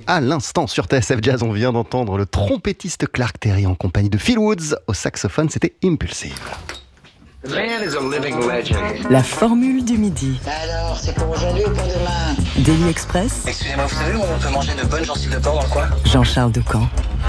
à l'instant sur TSF Jazz. On vient d'entendre le trompettiste Clark Terry en compagnie de Phil Woods au saxophone, c'était Impulsive. La formule du midi. Alors, c'est pour aujourd'hui ou pour demain? Daily Express. Excusez-moi, vous savez où on peut manger de bonnes gencives de porc dans le coin? Jean-Charles Doucan.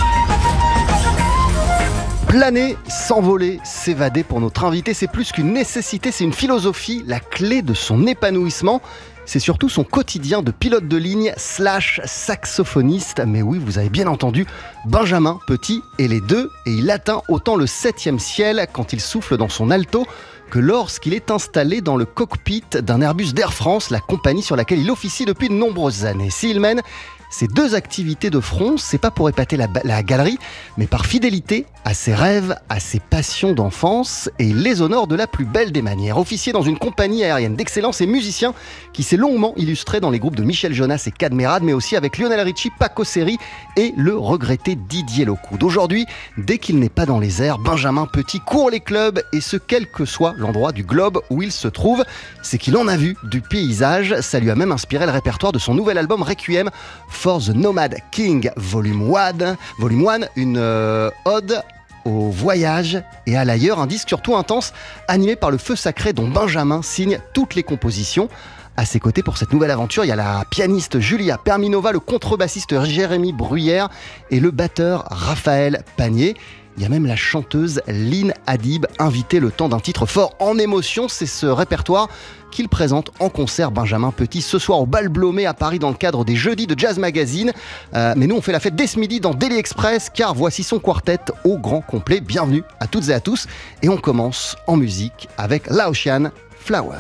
Planer, s'envoler, s'évader pour notre invité, c'est plus qu'une nécessité, c'est une philosophie, la clé de son épanouissement. C'est surtout son quotidien de pilote de ligne / saxophoniste. Mais oui, vous avez bien entendu, Benjamin Petit est les deux. Et il atteint autant le 7e ciel quand il souffle dans son alto que lorsqu'il est installé dans le cockpit d'un Airbus d'Air France, la compagnie sur laquelle il officie depuis de nombreuses années. S'il mène ces deux activités de front, c'est pas pour épater la galerie, mais par fidélité à ses rêves, à ses passions d'enfance, et il les honore de la plus belle des manières. Officier dans une compagnie aérienne d'excellence et musicien qui s'est longuement illustré dans les groupes de Michel Jonas et Cadmerade, mais aussi avec Lionel Richie, Paco Seri et le regretté Didier Locoud. Aujourd'hui, dès qu'il n'est pas dans les airs, Benjamin Petit court les clubs, et ce quel que soit l'endroit du globe où il se trouve. C'est qu'il en a vu du paysage. Ça lui a même inspiré le répertoire de son nouvel album Requiem for the Nomad King Volume 1, une ode au voyage et à l'ailleurs, un disque surtout intense animé par le feu sacré dont Benjamin signe toutes les compositions. À ses côtés pour cette nouvelle aventure, il y a la pianiste Julia Perminova, le contrebassiste Jérémy Bruyère et le batteur Raphaël Panier. Il y a même la chanteuse Lynn Hadib, invitée le temps d'un titre fort en émotion. C'est ce répertoire qu'il présente en concert, Benjamin Petit, ce soir au Bal Blomet à Paris dans le cadre des Jeudis de Jazz Magazine. Mais nous, on fait la fête dès ce midi dans Daily Express, car voici son quartet au grand complet. Bienvenue à toutes et à tous. Et on commence en musique avec Laotian Flower.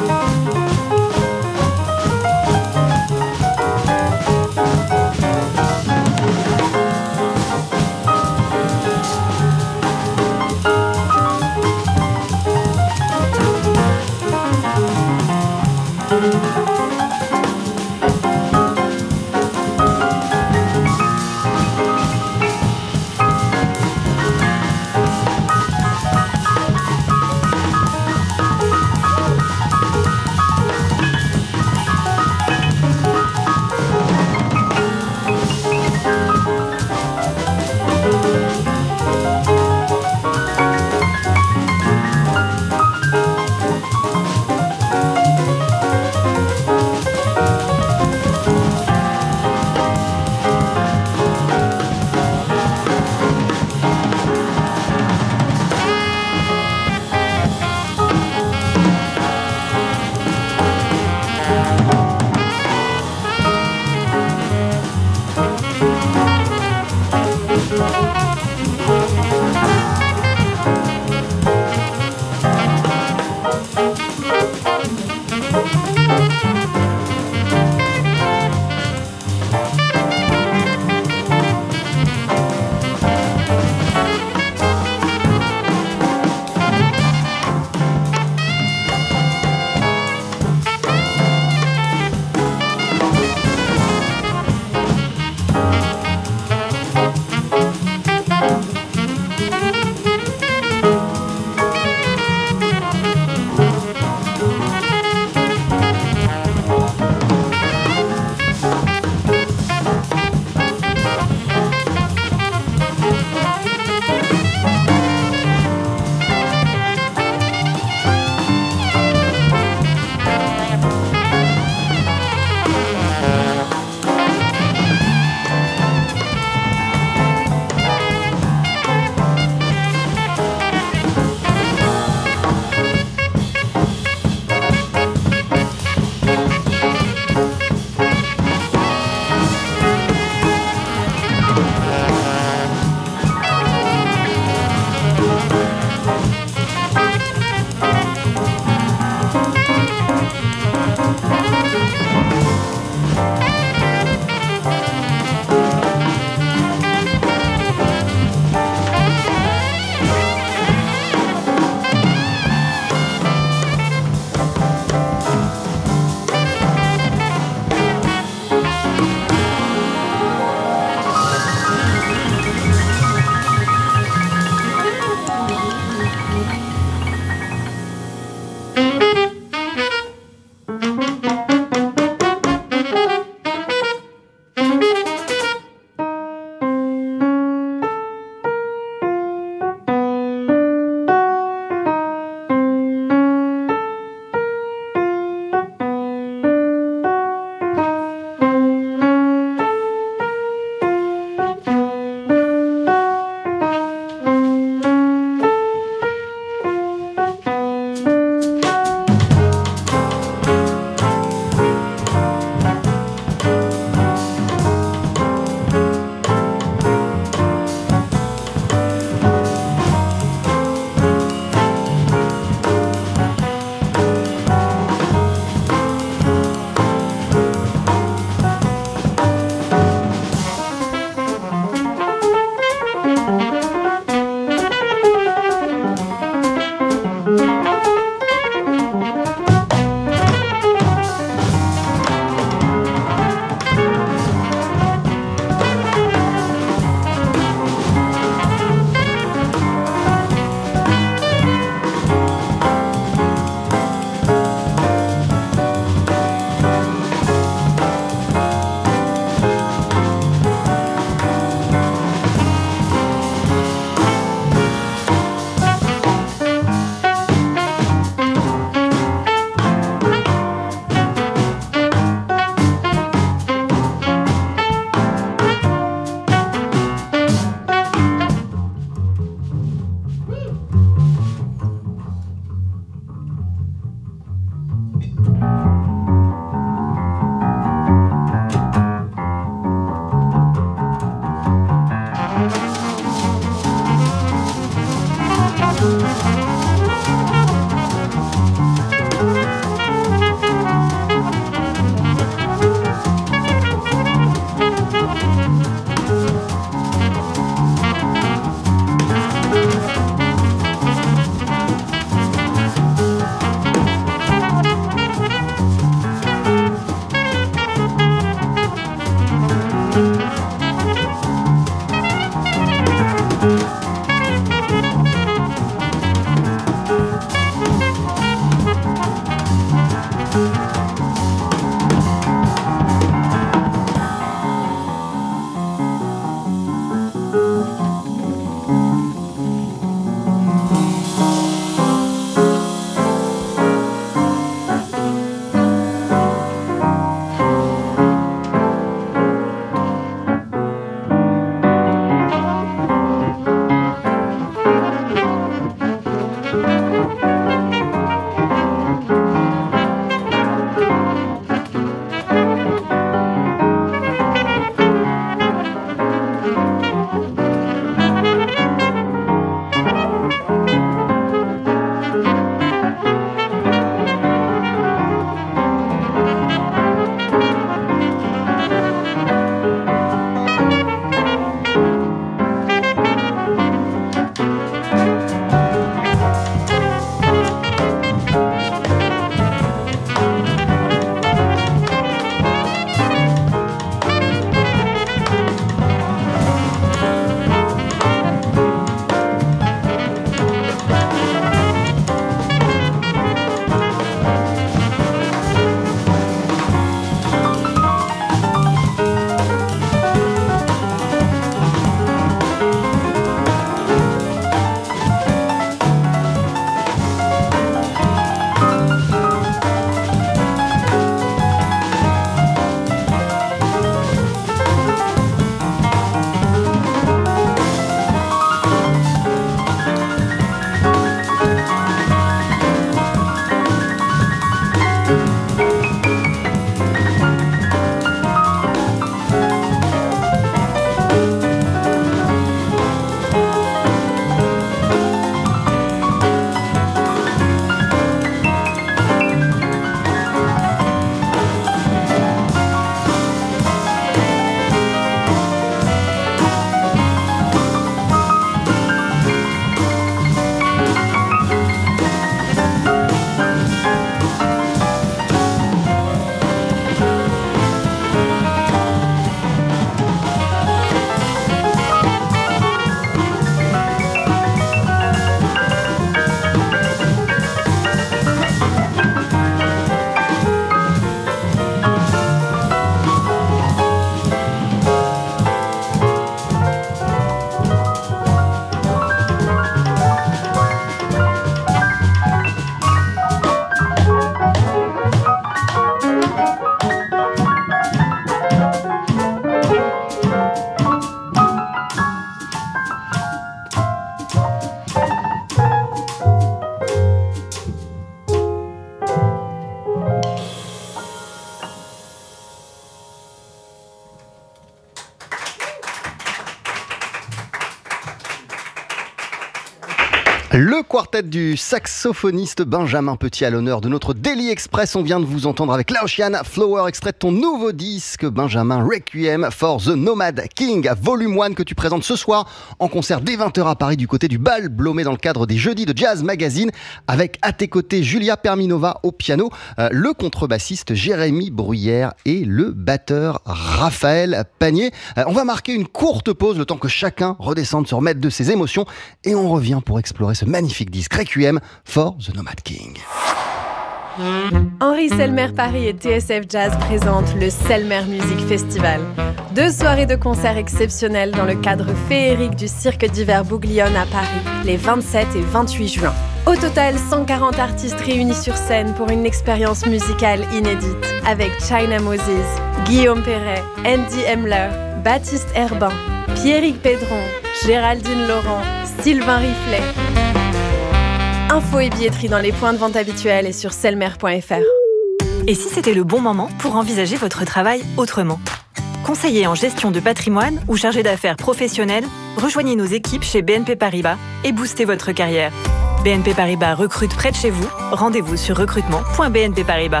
Le quartet du saxophoniste Benjamin Petit à l'honneur de notre Daily Express. On vient de vous entendre avec Laotian Flower, extrait de ton nouveau disque Benjamin Requiem for the Nomad King, volume 1, que tu présentes ce soir en concert dès 20h à Paris du côté du Bal Blomet dans le cadre des Jeudis de Jazz Magazine, avec à tes côtés Julia Perminova au piano, le contrebassiste Jérémy Bruyère et le batteur Raphaël Panier. On va marquer une courte pause, le temps que chacun redescende, se remette de ses émotions, et on revient pour explorer ce magnifique disque Requiem for the Nomad King. Henri Selmer Paris et TSF Jazz présentent le Selmer Music Festival. 2 soirées de concerts exceptionnels dans le cadre féerique du Cirque d'hiver Bouglione à Paris, les 27 et 28 juin. Au total, 140 artistes réunis sur scène pour une expérience musicale inédite, avec China Moses, Guillaume Perret, Andy Hemler, Baptiste Herbin, Pierrick Pédron, Géraldine Laurent, Sylvain Riflet. Infos et billetterie dans les points de vente habituels et sur selmer.fr. Et si c'était le bon moment pour envisager votre travail autrement ? Conseiller en gestion de patrimoine ou chargé d'affaires professionnel, rejoignez nos équipes chez BNP Paribas et boostez votre carrière. BNP Paribas recrute près de chez vous. Rendez-vous sur recrutement.bnpparibas.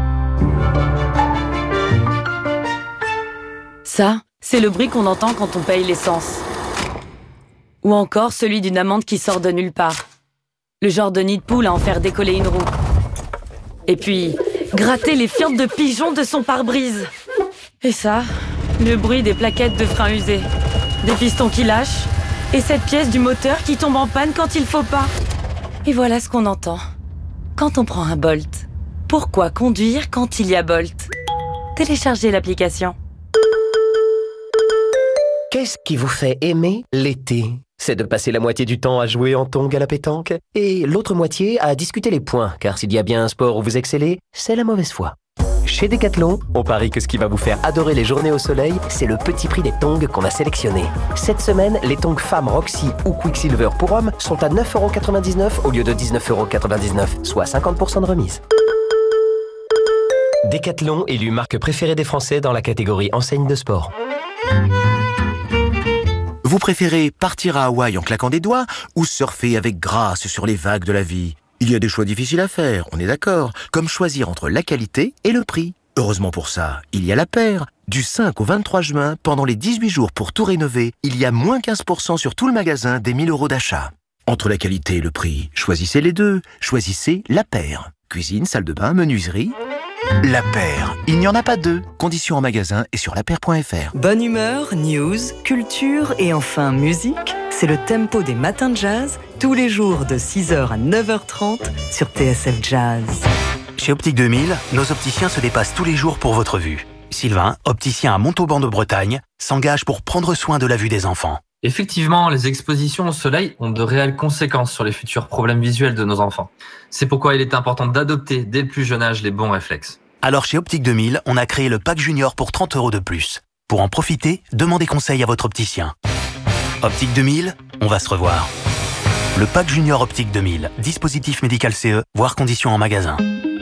Ça, c'est le bruit qu'on entend quand on paye l'essence. Ou encore celui d'une amande qui sort de nulle part. Le genre de nid de poule à en faire décoller une roue. Et puis, gratter les fientes de pigeons de son pare-brise. Et ça, le bruit des plaquettes de frein usées. Des pistons qui lâchent. Et cette pièce du moteur qui tombe en panne quand il faut pas. Et voilà ce qu'on entend quand on prend un Bolt. Pourquoi conduire quand il y a Bolt ? Téléchargez l'application. Qu'est-ce qui vous fait aimer l'été ? C'est de passer la moitié du temps à jouer en tongs à la pétanque et l'autre moitié à discuter les points, car s'il y a bien un sport où vous excellez, c'est la mauvaise foi. Chez Decathlon, on parie que ce qui va vous faire adorer les journées au soleil, c'est le petit prix des tongs qu'on a sélectionnés. Cette semaine, les tongs femmes Roxy ou Quicksilver pour hommes sont à 9,99€ au lieu de 19,99€, soit 50% de remise. Decathlon, élu marque préférée des Français dans la catégorie enseigne de sport. Vous préférez partir à Hawaï en claquant des doigts ou surfer avec grâce sur les vagues de la vie ? Il y a des choix difficiles à faire, on est d'accord, comme choisir entre la qualité et le prix. Heureusement pour ça, il y a La Paire. Du 5 au 23 juin, pendant les 18 jours pour tout rénover, il y a moins 15% sur tout le magasin des 1 000 € d'achat. Entre la qualité et le prix, choisissez les deux. Choisissez La Paire. Cuisine, salle de bain, menuiserie. La Paire, il n'y en a pas deux. Conditions en magasin et sur lapaire.fr. Bonne humeur, news, culture et enfin musique, c'est le tempo des matins de jazz, tous les jours de 6h à 9h30 sur TSF Jazz. Chez Optique 2000, nos opticiens se dépassent tous les jours pour votre vue. Sylvain, opticien à Montauban de Bretagne, s'engage pour prendre soin de la vue des enfants. Effectivement, les expositions au soleil ont de réelles conséquences sur les futurs problèmes visuels de nos enfants. C'est pourquoi il est important d'adopter dès le plus jeune âge les bons réflexes. Alors chez Optique 2000, on a créé le pack junior pour 30 € de plus. Pour en profiter, demandez conseil à votre opticien. Optique 2000, on va se revoir. Le pack junior Optique 2000, dispositif médical CE, voire conditions en magasin.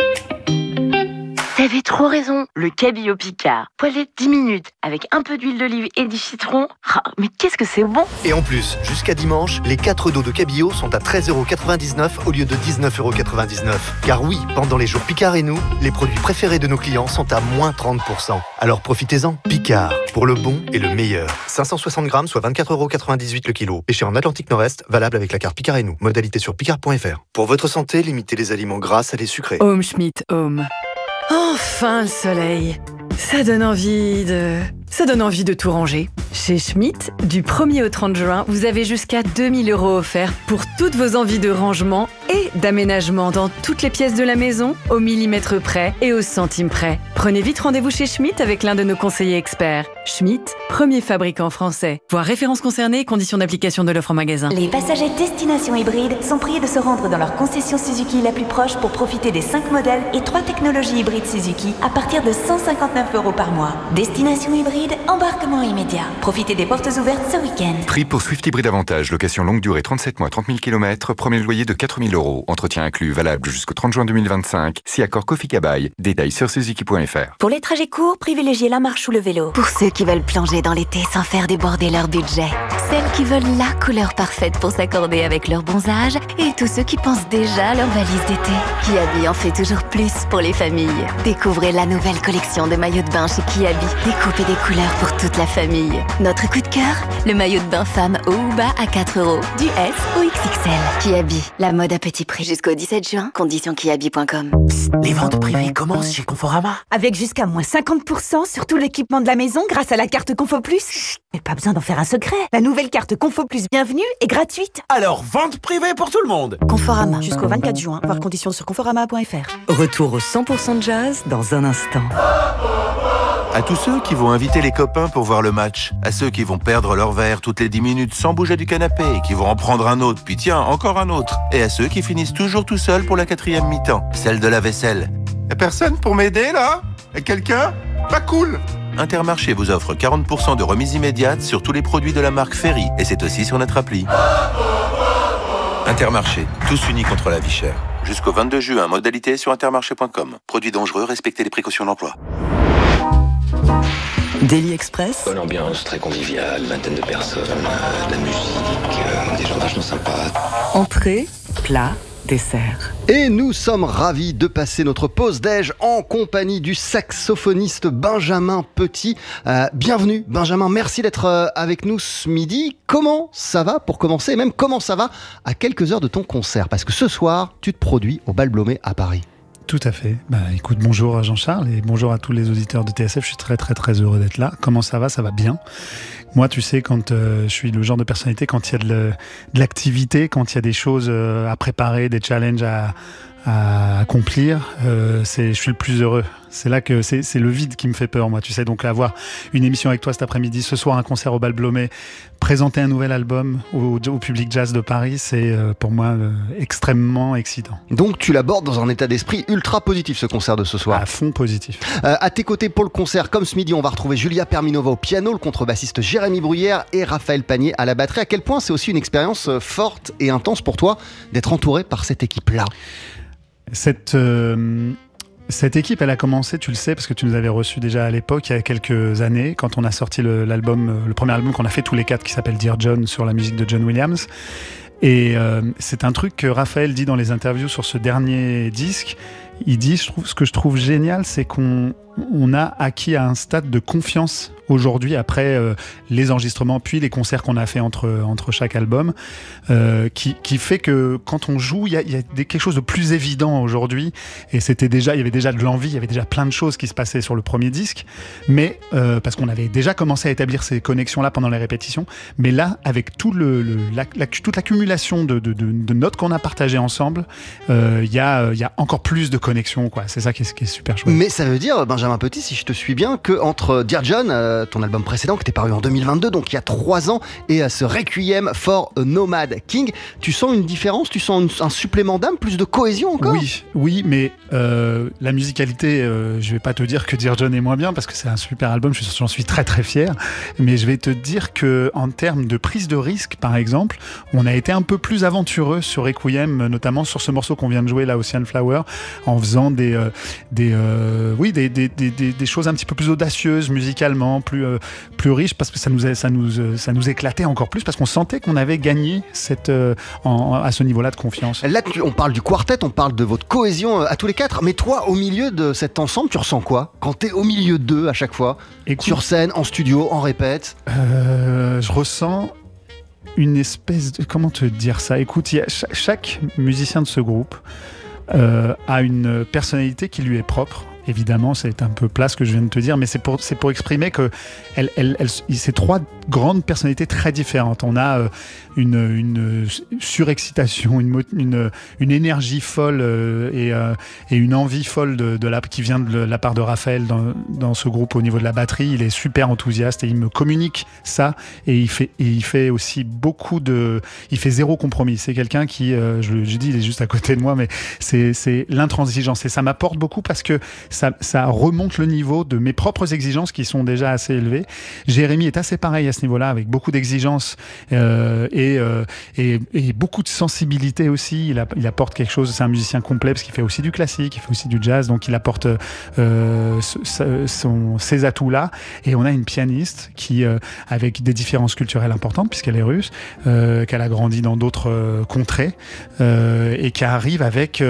T'avais trop raison, le cabillaud Picard. Poêlé 10 minutes, avec un peu d'huile d'olive et du citron. Ah, mais qu'est-ce que c'est bon! Et en plus, jusqu'à dimanche, les 4 dos de cabillaud sont à 13,99€ au lieu de 19,99€. Car oui, pendant les jours Picard et nous, les produits préférés de nos clients sont à moins 30%. Alors profitez-en. Picard, pour le bon et le meilleur. 560 grammes, soit 24,98€ le kilo. Pêché en Atlantique Nord-Est, valable avec la carte Picard et nous. Modalité sur picard.fr. Pour votre santé, limitez les aliments gras, salés, sucrés. Home Schmidt Home. Enfin le soleil. Ça donne envie de tout ranger. Chez Schmitt, du 1er au 30 juin, vous avez jusqu'à 2 000 € offerts pour toutes vos envies de rangement et d'aménagement dans toutes les pièces de la maison, au millimètre près et au centime près. Prenez vite rendez-vous chez Schmitt avec l'un de nos conseillers experts. Schmitt, premier fabricant français. Voir références concernées et conditions d'application de l'offre en magasin. Les passagers Destination Hybride sont priés de se rendre dans leur concession Suzuki la plus proche pour profiter des 5 modèles et 3 technologies hybrides Suzuki à partir de 159 € par mois. Destination Hybride, embarquement immédiat. Profitez des portes ouvertes ce week-end. Prix pour Swift Hybrid Avantage, location longue durée 37 mois, 30 000 km, premier loyer de 4 000 €. Entretien inclus, valable jusqu'au 30 juin 2025. Si accord Kofi Kabai, détails sur suzuki.fr. Pour les trajets courts, privilégiez la marche ou le vélo. Pour ceux qui veulent plonger dans l'été sans faire déborder leur budget, Celles qui veulent la couleur parfaite pour s'accorder avec leur bronzage et tous ceux qui pensent déjà à leur valise d'été. Kiabi en fait toujours plus pour les familles. Découvrez la nouvelle collection de maillots de bain chez Kiabi. Des coupes et des couleurs pour toute la famille. Notre coup de cœur, le maillot de bain femme haut ou bas à 4€, du S au XXL. Kiabi, la mode à petit prix. Jusqu'au 17 juin, conditions kiabi.com. Les ventes privées commencent chez Conforama. Avec jusqu'à moins 50% sur tout l'équipement de la maison grâce à la carte Confo Plus. Chut, mais pas besoin d'en faire un secret. La nouvelle carte Confo Plus Bienvenue est gratuite. Alors, vente privée pour tout le monde. Conforama, jusqu'au 24 juin. Voir conditions sur conforama.fr. Retour au 100% jazz dans un instant. À tous ceux qui vont inviter les copains pour voir le match, à ceux qui vont perdre leur verre toutes les 10 minutes sans bouger du canapé et qui vont en prendre un autre, puis tiens, encore un autre, et à ceux qui finissent toujours tout seuls pour la 4e mi-temps, celle de la vaisselle. Y'a personne pour m'aider là? Y'a quelqu'un? Pas cool! Intermarché vous offre 40% de remise immédiate sur tous les produits de la marque Ferry, et c'est aussi sur notre appli. Intermarché, tous unis contre la vie chère. Jusqu'au 22 juin, modalité sur intermarché.com. Produits dangereux, respectez les précautions d'emploi. Daily Express. Bonne ambiance, très conviviale, vingtaine de personnes, de la musique, des gens vachement sympas. Entrée, plat, dessert. Et nous sommes ravis de passer notre pause déj en compagnie du saxophoniste Benjamin Petit. Bienvenue Benjamin, merci d'être avec nous ce midi. Comment ça va pour commencer, et même comment ça va à quelques heures de ton concert? Parce que ce soir, tu te produis au Bal Blomet à Paris. Tout à fait. Écoute, bonjour à Jean-Charles et bonjour à tous les auditeurs de TSF. Je suis très très très heureux d'être là. Comment ça va? Ça va bien. Moi, tu sais, quand je suis le genre de personnalité, quand il y a de l'activité, quand il y a des choses à préparer, des challenges à accomplir, je suis le plus heureux. C'est là que c'est le vide qui me fait peur, moi, tu sais. Donc avoir une émission avec toi cet après-midi, ce soir un concert au Bal Blomet, présenter un nouvel album au public jazz de Paris, c'est pour moi extrêmement excitant. Donc tu l'abordes dans un état d'esprit ultra positif, ce concert de ce soir. À fond positif. À tes côtés pour le concert, comme ce midi, on va retrouver Julia Perminova au piano, le contrebassiste Jérémy Bruyère et Raphaël Panier à la batterie. À quel point c'est aussi une expérience forte et intense pour toi d'être entouré par cette équipe-là? Cette équipe, elle a commencé, tu le sais, parce que tu nous avais reçus déjà à l'époque, il y a quelques années, quand on a sorti le premier album qu'on a fait tous les quatre, qui s'appelle Dear John, sur la musique de John Williams. Et c'est un truc que Raphaël dit dans les interviews sur ce dernier disque. Il dit, ce que je trouve génial, c'est qu'on a acquis à un stade de confiance aujourd'hui, après les enregistrements, puis les concerts qu'on a fait entre chaque album, qui fait que quand on joue, il y a quelque chose de plus évident aujourd'hui. Et il y avait déjà de l'envie, il y avait déjà plein de choses qui se passaient sur le premier disque, mais parce qu'on avait déjà commencé à établir ces connexions-là pendant les répétitions. Mais là, avec toute l'accumulation de notes qu'on a partagées ensemble, il y a encore plus de connexions, quoi. C'est ça qui est super chouette. Mais ça veut dire, Benjamin Petit, si je te suis bien, qu'entre Dear John, ton album précédent qui était paru en 2022, donc il y a 3 ans, et ce Requiem for a Nomad King, tu sens une différence, tu sens un supplément d'âme, plus de cohésion encore? Oui, mais la musicalité, je vais pas te dire que Dear John est moins bien, parce que c'est un super album, j'en suis très très fier, mais je vais te dire que en termes de prise de risque, par exemple, on a été un peu plus aventureux sur Requiem, notamment sur ce morceau qu'on vient de jouer là, Ocean Flower, en faisant des choses un petit peu plus audacieuses musicalement, plus riches, parce que ça nous éclatait encore plus, parce qu'on sentait qu'on avait gagné à ce niveau-là de confiance. Là, on parle du quartet, on parle de votre cohésion à tous les quatre, mais toi, au milieu de cet ensemble, tu ressens quoi quand t'es au milieu d'eux à chaque fois? Sur scène, en studio, en répète? Je ressens une espèce de... Comment te dire ça? Écoute, chaque musicien de ce groupe a une personnalité qui lui est propre. Évidemment, c'est un peu plat ce que je viens de te dire, mais c'est pour exprimer que c'est 3 grandes personnalités très différentes. On a une surexcitation, une énergie folle et une envie folle qui vient de la part de Raphaël dans ce groupe au niveau de la batterie. Il est super enthousiaste et il me communique ça, et il fait aussi il fait zéro compromis. C'est quelqu'un qui, je dis, il est juste à côté de moi, mais c'est l'intransigeance, et ça m'apporte beaucoup parce que ça remonte le niveau de mes propres exigences qui sont déjà assez élevées. Jérémy est assez pareil à ce niveau-là, avec beaucoup d'exigences et beaucoup de sensibilité aussi. Il apporte quelque chose. C'est un musicien complet parce qu'il fait aussi du classique, il fait aussi du jazz, donc il apporte ces atouts-là. Et on a une pianiste qui, avec des différences culturelles importantes, puisqu'elle est russe, qu'elle a grandi dans d'autres contrées, et qui arrive avec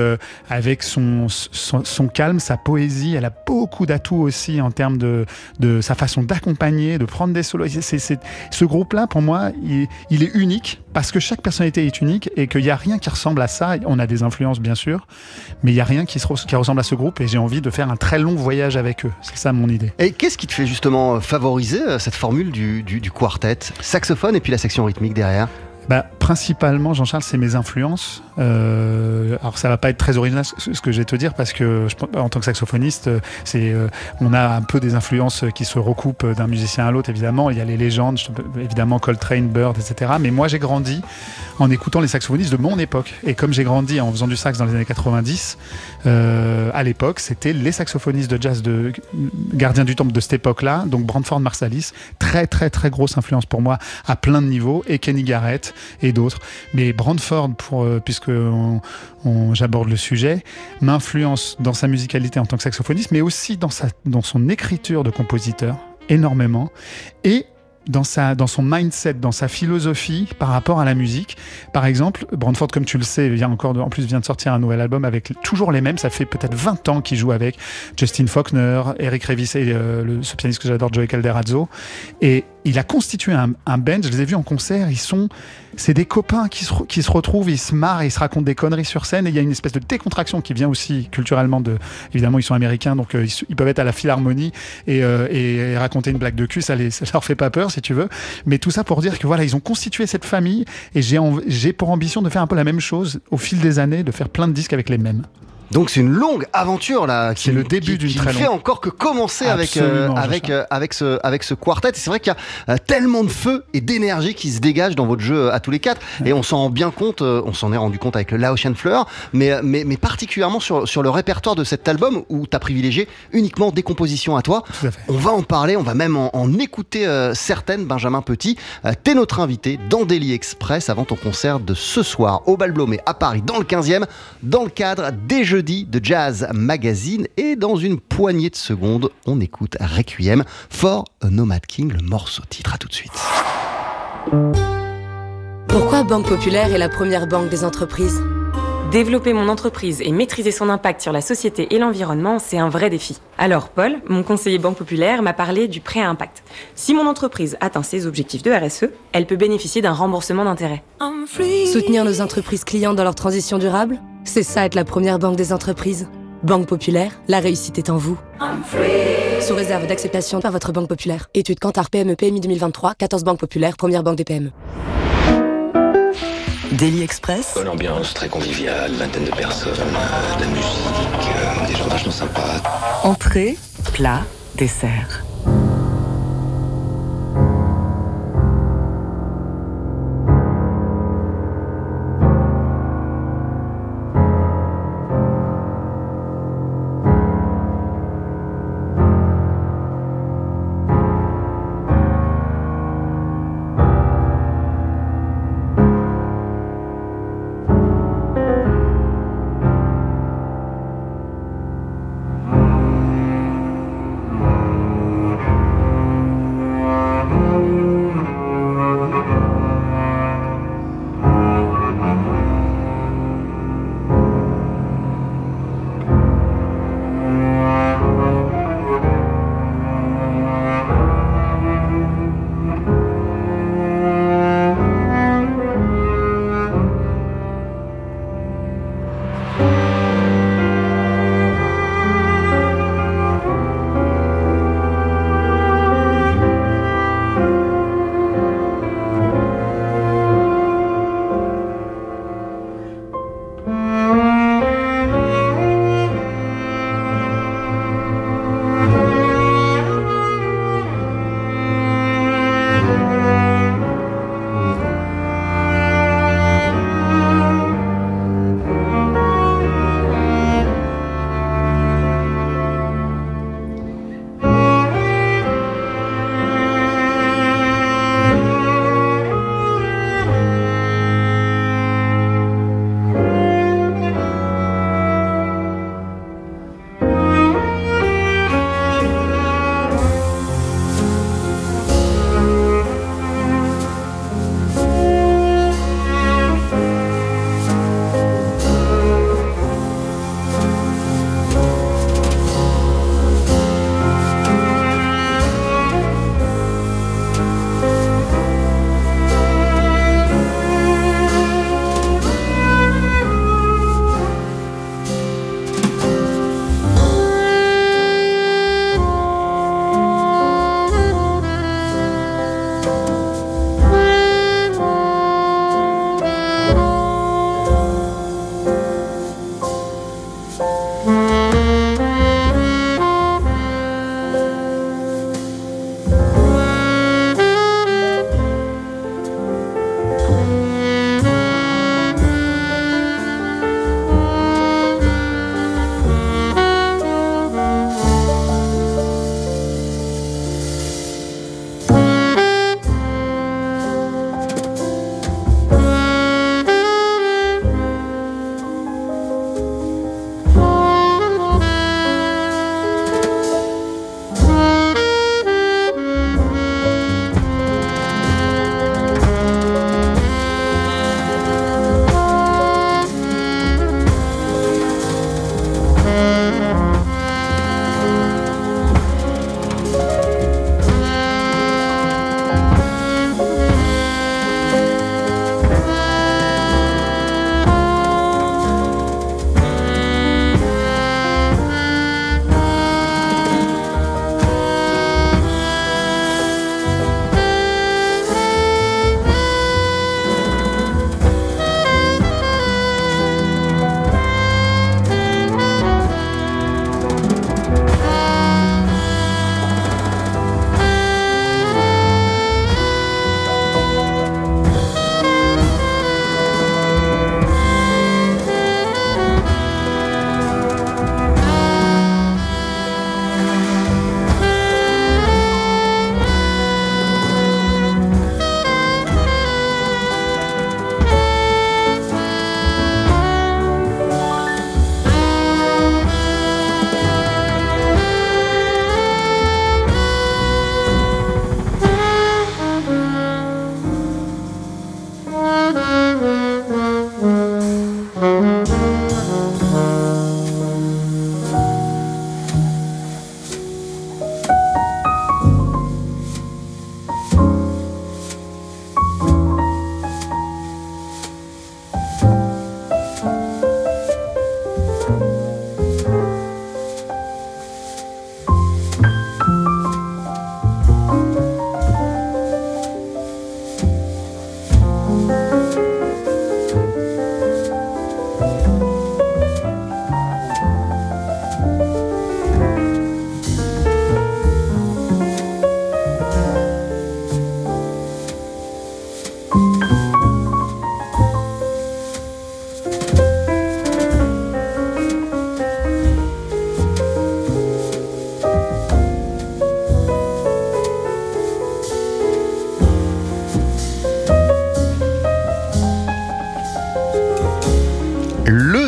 son calme, sa poésie. Elle a beaucoup d'atouts aussi en termes de sa façon d'accompagner, de prendre des solos. Ce groupe-là, pour moi, il est unique parce que chaque personnalité est unique et qu'il n'y a rien qui ressemble à ça. On a des influences, bien sûr, mais il n'y a rien qui ressemble à ce groupe et j'ai envie de faire un très long voyage avec eux. C'est ça mon idée. Et qu'est-ce qui te fait justement favoriser cette formule du quartet, saxophone et puis la section rythmique derrière? Principalement, Jean-Charles, c'est mes influences. Alors, ça va pas être très original ce que je vais te dire parce que en tant que saxophoniste, on a un peu des influences qui se recoupent d'un musicien à l'autre. Évidemment, il y a les légendes, évidemment Coltrane, Bird, etc. Mais moi, j'ai grandi en écoutant les saxophonistes de mon époque. Et comme j'ai grandi en faisant du sax dans les années 90, à l'époque, c'était les saxophonistes de jazz de Gardien du Temple de cette époque-là. Donc Branford Marsalis, très très très grosse influence pour moi à plein de niveaux, et Kenny Garrett et d'autres. Mais Branford, puisque j'aborde le sujet, m'influence dans sa musicalité en tant que saxophoniste, mais aussi dans son écriture de compositeur, énormément, et dans son mindset, dans sa philosophie par rapport à la musique. Par exemple, Branford, comme tu le sais, vient de sortir un nouvel album avec toujours les mêmes. Ça fait peut-être 20 ans qu'il joue avec Justin Faulkner, Eric Revis et ce pianiste que j'adore, Joey Calderazzo. Et il a constitué un band, je les ai vus en concert, c'est des copains qui se retrouvent, ils se marrent, ils se racontent des conneries sur scène, et il y a une espèce de décontraction qui vient aussi culturellement évidemment ils sont américains, donc ils peuvent être à la Philharmonie et raconter une blague de cul, ça leur fait pas peur si tu veux, mais tout ça pour dire que voilà, ils ont constitué cette famille, et j'ai pour ambition de faire un peu la même chose au fil des années, de faire plein de disques avec les mêmes. Donc c'est une longue aventure là, c'est le début d'une très longue. Qui fait encore que commencer avec ce quartet. Et c'est vrai qu'il y a tellement de feu et d'énergie qui se dégage dans votre jeu à tous les quatre. Et on s'en rend bien compte, on s'en est rendu compte avec le Laotian Flower, mais particulièrement sur le répertoire de cet album où tu as privilégié uniquement des compositions à toi. Tout à fait. On va en parler, on va même en écouter certaines. Benjamin Petit, t'es notre invité dans Daily Express avant ton concert de ce soir au Bal Blomet à Paris dans le 15e, dans le cadre des Jeux de Jazz Magazine, et dans une poignée de secondes, on écoute Requiem for a Nomad King, le morceau titre. À tout de suite. Pourquoi Banque Populaire est la première banque des entreprises ? Développer mon entreprise et maîtriser son impact sur la société et l'environnement, c'est un vrai défi. Alors Paul, mon conseiller Banque Populaire, m'a parlé du prêt à impact. Si mon entreprise atteint ses objectifs de RSE, elle peut bénéficier d'un remboursement d'intérêts. Soutenir nos entreprises clientes dans leur transition durable ? C'est ça être la première banque des entreprises. Banque Populaire, la réussite est en vous. Sous réserve d'acceptation par votre Banque Populaire. Étude Kantar PME PMI 2023, 14 banques populaires, première banque des PME. Daily Express. Bonne ambiance, très conviviale, vingtaine de personnes, de la musique, des gens vachement sympas. Entrée, plat, dessert.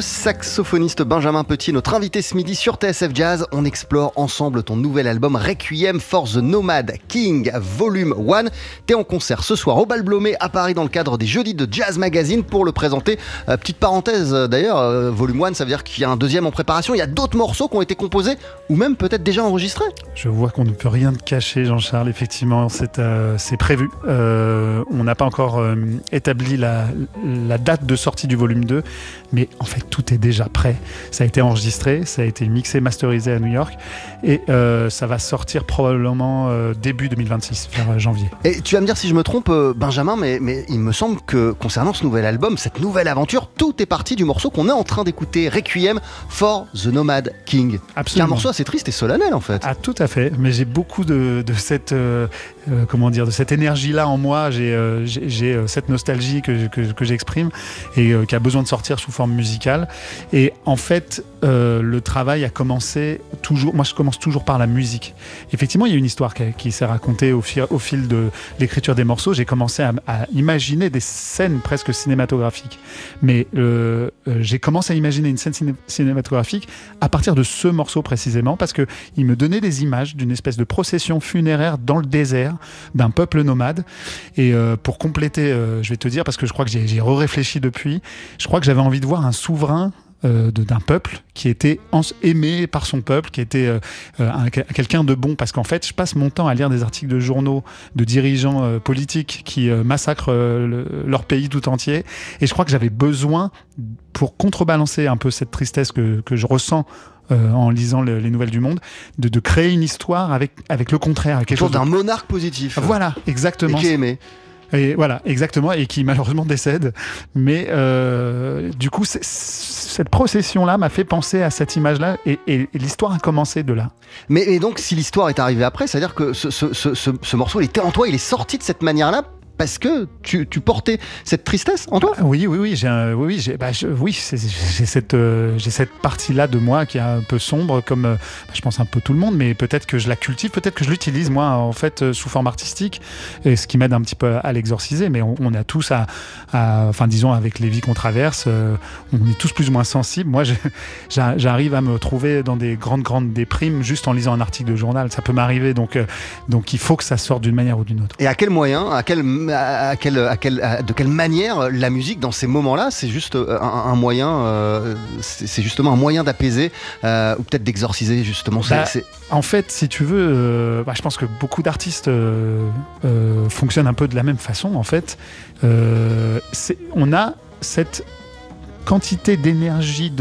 Le saxophoniste Benjamin Petit, notre invité ce midi sur TSF Jazz. On explore ensemble ton nouvel album Requiem for the Nomad King Volume 1. T'es en concert ce soir au Bal Blomet à Paris dans le cadre des Jeudis de Jazz Magazine pour le présenter. Petite parenthèse d'ailleurs, Volume 1, ça veut dire qu'il y a un deuxième en préparation. Il y a d'autres morceaux qui ont été composés ou même peut-être déjà enregistrés. Je vois qu'on ne peut rien te cacher, Jean-Charles. Effectivement, c'est prévu. On n'a pas encore établi la date de sortie du volume 2, mais en fait tout est déjà prêt. Ça a été enregistré, ça a été mixé, masterisé à New York et ça va sortir probablement début 2026, vers janvier. Et tu vas me dire si je me trompe, Benjamin, mais il me semble que concernant ce nouvel album, cette nouvelle aventure, tout est parti du morceau qu'on est en train d'écouter, Requiem for the Nomad King. Absolument. Qui est un morceau assez triste et solennel en fait. Ah, tout à fait, mais j'ai beaucoup de cette de cette énergie-là en moi. J'ai cette nostalgie que j'exprime et qui a besoin de sortir sous forme musicale. Et en fait, le travail a commencé toujours. Moi, je commence toujours par la musique. Effectivement, il y a une histoire qui s'est racontée au fil de l'écriture des morceaux. J'ai commencé à imaginer des scènes presque cinématographiques. Mais j'ai commencé à imaginer une scène cinématographique à partir de ce morceau précisément, parce que il me donnait des images d'une espèce de procession funéraire dans le désert d'un peuple nomade. Et pour compléter, je vais te dire, parce que je crois que j'ai réfléchi depuis, je crois que j'avais envie de voir un souverain d'un peuple qui était aimé par son peuple, qui était quelqu'un de bon, parce qu'en fait je passe mon temps à lire des articles de journaux de dirigeants politiques qui massacrent leur pays tout entier, et je crois que j'avais besoin, pour contrebalancer un peu cette tristesse que je ressens en lisant les nouvelles du monde, de créer une histoire avec le contraire, avec quelque chose d'un monarque positif. Voilà, exactement. Et qui est aimé. Et voilà, exactement, et qui malheureusement décède. Mais du coup, cette procession-là m'a fait penser à cette image-là, et l'histoire a commencé de là. Mais donc, si l'histoire est arrivée après, c'est-à-dire que ce morceau, il était en toi, il est sorti de cette manière-là parce que tu portais cette tristesse en toi. Oui, j'ai cette partie-là de moi qui est un peu sombre, comme je pense un peu tout le monde, mais peut-être que je la cultive, peut-être que je l'utilise moi en fait sous forme artistique, et ce qui m'aide un petit peu à l'exorciser. Mais on a tous enfin disons, avec les vies qu'on traverse, on est tous plus ou moins sensibles. Moi, j'arrive à me trouver dans des grandes déprimes juste en lisant un article de journal. Ça peut m'arriver, donc il faut que ça sorte d'une manière ou d'une autre. Et à quel moyen, de quelle manière la musique dans ces moments-là, c'est juste un moyen, c'est justement un moyen d'apaiser ou peut-être d'exorciser justement. En fait, si tu veux, je pense que beaucoup d'artistes fonctionnent un peu de la même façon. En fait, on a cette quantité d'énergie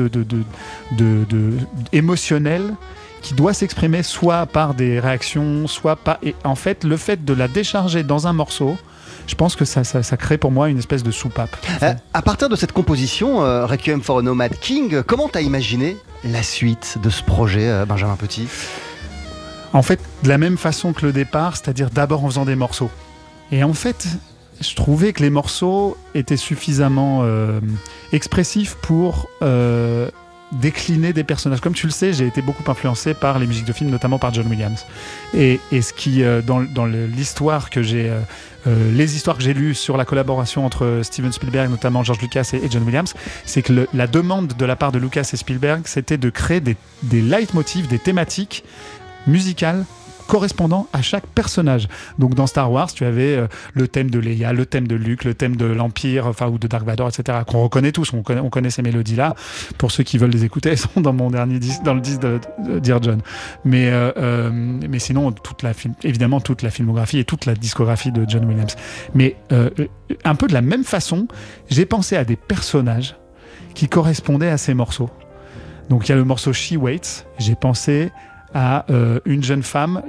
émotionnelle qui doit s'exprimer soit par des réactions, soit pas. Et en fait, le fait de la décharger dans un morceau, je pense que ça crée pour moi une espèce de soupape. À partir de cette composition, Requiem for a Nomad King, comment t'as imaginé la suite de ce projet, Benjamin Petit ? En fait, de la même façon que le départ, c'est-à-dire d'abord en faisant des morceaux. Et en fait, je trouvais que les morceaux étaient suffisamment expressifs pour décliner des personnages. Comme tu le sais, j'ai été beaucoup influencé par les musiques de films, notamment par John Williams. Et ce qui, dans l'histoire que j'ai, les histoires que j'ai lues sur la collaboration entre Steven Spielberg, notamment George Lucas et John Williams, c'est que la demande de la part de Lucas et Spielberg, c'était de créer des leitmotifs, des thématiques musicales correspondant à chaque personnage. Donc dans Star Wars, tu avais le thème de Leia, le thème de Luke, le thème de l'Empire, ou de Dark Vador, etc., qu'on reconnaît tous. On connaît ces mélodies-là. Pour ceux qui veulent les écouter, elles sont dans mon dernier disque, dans le disque de Dear John. Mais sinon, évidemment, toute la filmographie et toute la discographie de John Williams. Mais un peu de la même façon, j'ai pensé à des personnages qui correspondaient à ces morceaux. Donc il y a le morceau She Waits. J'ai pensé à une jeune femme,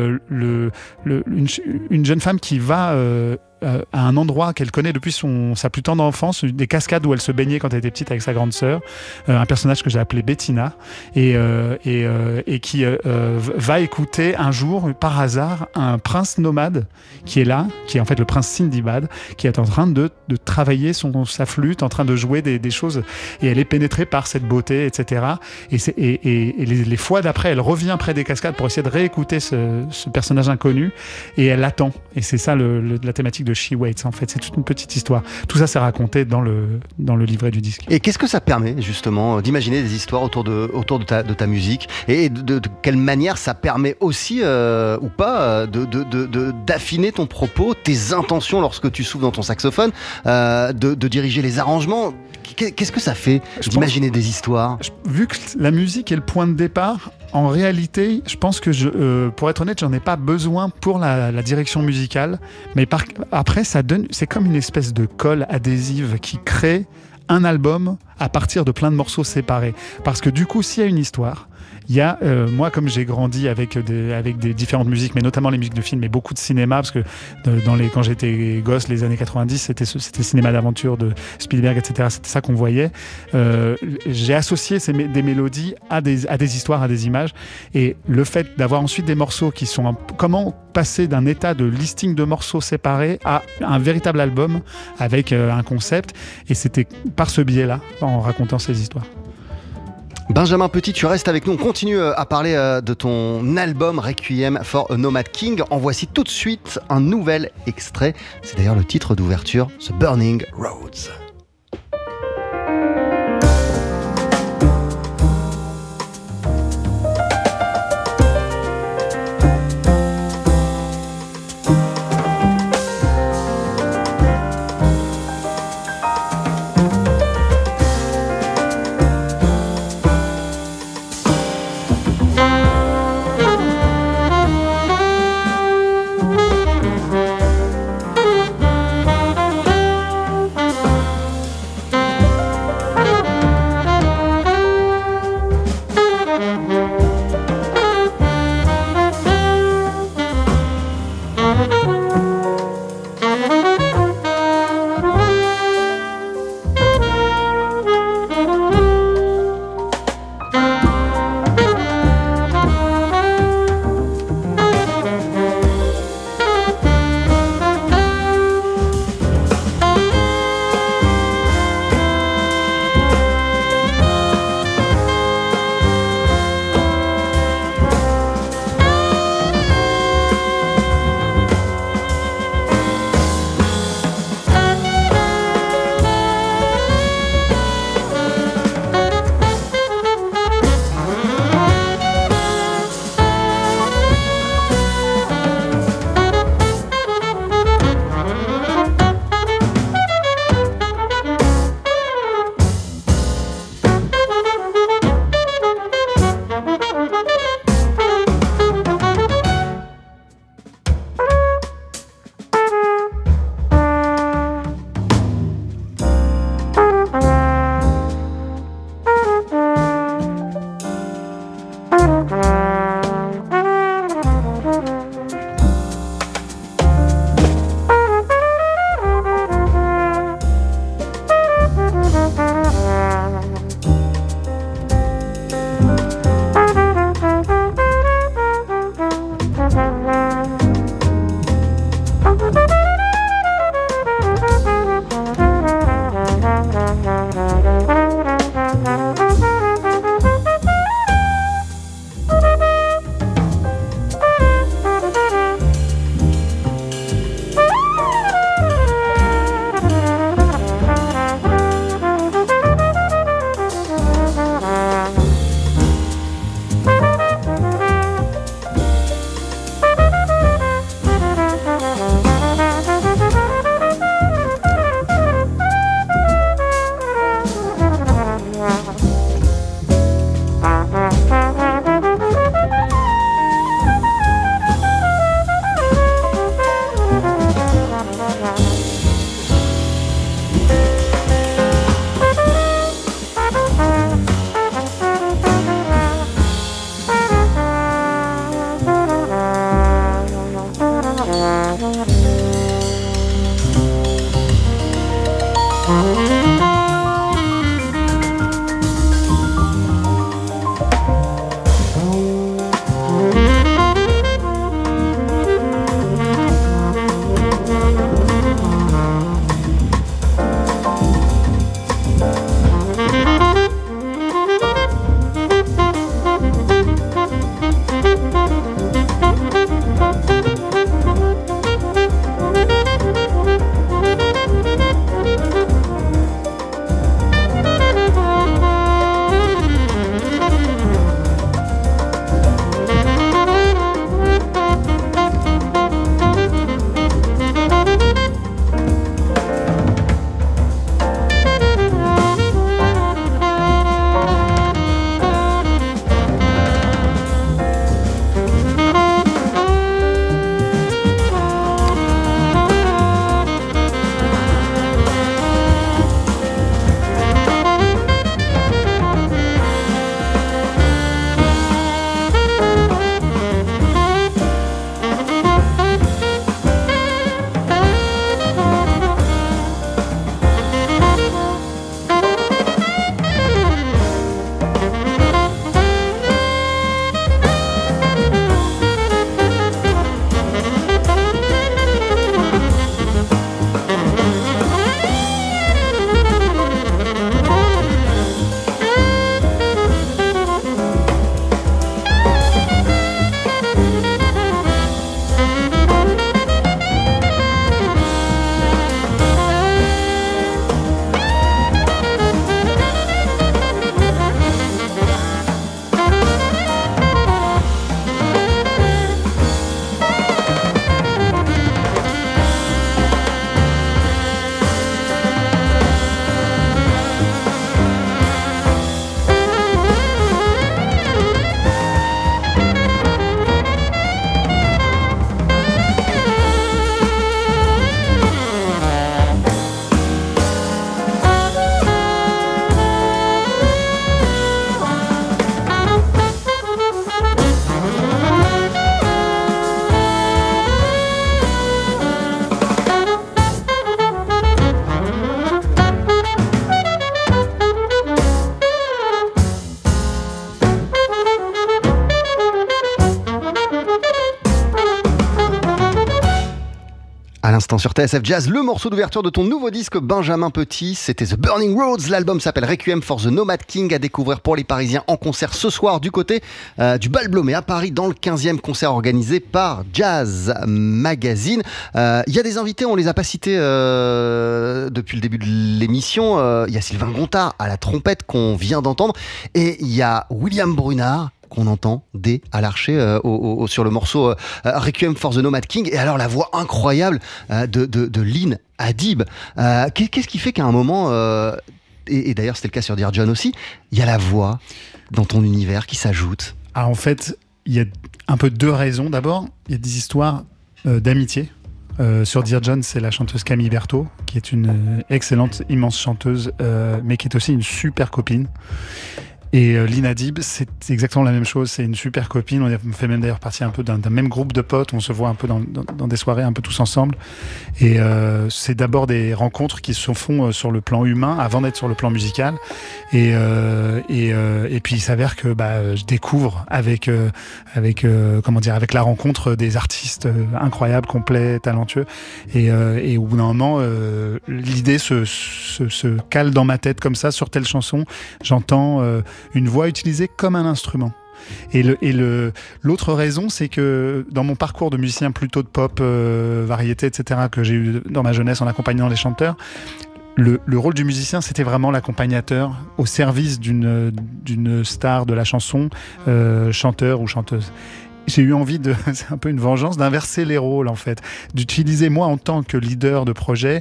une jeune femme qui va à un endroit qu'elle connaît depuis sa plus tendre enfance, des cascades où elle se baignait quand elle était petite avec sa grande sœur, un personnage que j'ai appelé Bettina, et qui va écouter un jour, par hasard, un prince nomade qui est là, qui est en fait le prince Sindibad, qui est en train de travailler sa flûte, en train de jouer des choses, et elle est pénétrée par cette beauté, etc. Et les fois d'après, elle revient près des cascades pour essayer de réécouter ce personnage inconnu, et elle l'attend. Et c'est ça la thématique de She Waits, en fait. C'est toute une petite histoire. Tout ça, c'est raconté dans le livret du disque. Et qu'est-ce que ça permet, justement, d'imaginer des histoires autour de ta musique, et de quelle manière ça permet aussi, ou pas, d'affiner ton propos, tes intentions lorsque tu souffles dans ton saxophone, de diriger les arrangements. Qu'est-ce que ça fait d'imaginer des histoires ? Vu que la musique est le point de départ, en réalité, je pense que pour être honnête, j'en ai pas besoin pour la direction musicale. Mais après, c'est comme une espèce de colle adhésive qui crée un album à partir de plein de morceaux séparés. Parce que du coup, s'il y a une histoire, il y a, moi, comme j'ai grandi avec des différentes musiques, mais notamment les musiques de films et beaucoup de cinéma, parce que quand j'étais gosse, les années 90, c'était cinéma d'aventure de Spielberg, etc. C'était ça qu'on voyait. J'ai associé des mélodies à des histoires, à des images. Et le fait d'avoir ensuite des morceaux qui sont... Comment passer d'un état de listing de morceaux séparés à un véritable album avec un concept. Et c'était par ce biais-là, en racontant ces histoires. Benjamin Petit, tu restes avec nous. On continue à parler de ton album Requiem for a Nomad King. En voici tout de suite un nouvel extrait. C'est d'ailleurs le titre d'ouverture, The Burning Roads. À l'instant sur TSF Jazz, le morceau d'ouverture de ton nouveau disque Benjamin Petit, c'était The Burning Roads. L'album s'appelle Requiem for the Nomad King, à découvrir pour les Parisiens en concert ce soir du côté du Bal Blomet à Paris, dans le 15e concert organisé par Jazz Magazine. Il y a des invités, on les a pas cités depuis le début de l'émission. Il y a Sylvain Gontard à la trompette qu'on vient d'entendre, et il y a William Brunard qu'on entend dès à l'archer sur le morceau Requiem for the Nomad King. Et alors la voix incroyable de Lynn Hadib. Qu'est-ce qui fait qu'à un moment, et d'ailleurs c'était le cas sur Dear John aussi, il y a la voix dans ton univers qui s'ajoute? En fait, il y a un peu deux raisons. D'abord, il y a des histoires d'amitié. Sur Dear John, c'est la chanteuse Camille Berthaud, qui est une excellente, immense chanteuse, mais qui est aussi une super copine. Et Lynn Hadib, c'est exactement la même chose, c'est une super copine. On fait même d'ailleurs partie un peu d'un même groupe de potes, on se voit un peu dans des soirées un peu tous ensemble. Et c'est d'abord des rencontres qui se font sur le plan humain avant d'être sur le plan musical. Et puis il s'avère que je découvre avec la rencontre des artistes incroyables, complets, talentueux. Et au bout d'un moment, l'idée se cale dans ma tête comme ça sur telle chanson. J'entends une voix utilisée comme un instrument. Et l'autre raison, c'est que dans mon parcours de musicien plutôt de pop, variété, etc., que j'ai eu dans ma jeunesse en accompagnant les chanteurs, le rôle du musicien, c'était vraiment l'accompagnateur au service d'une star de la chanson, chanteur ou chanteuse. J'ai eu envie c'est un peu une vengeance, d'inverser les rôles en fait, d'utiliser moi en tant que leader de projet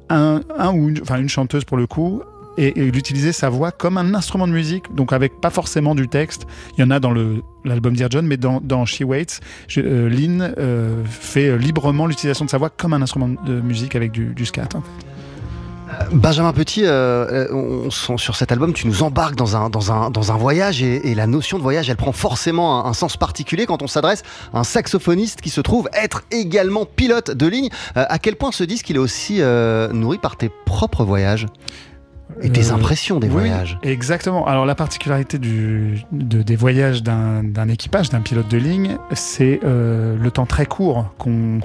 une chanteuse pour le coup, et d'utiliser sa voix comme un instrument de musique, donc avec pas forcément du texte. Il y en a dans l'album Dear John, mais dans She Waits, Lynn fait librement l'utilisation de sa voix comme un instrument de musique avec du scat en fait. Benjamin Petit, sur cet album, tu nous embarques dans un voyage, et la notion de voyage, elle prend forcément un sens particulier quand on s'adresse à un saxophoniste qui se trouve être également pilote de ligne. À quel point ce disque il est aussi nourri par tes propres voyages et tes impressions des voyages? Exactement. Alors la particularité des voyages d'un équipage, d'un pilote de ligne, c'est le temps très court qu'on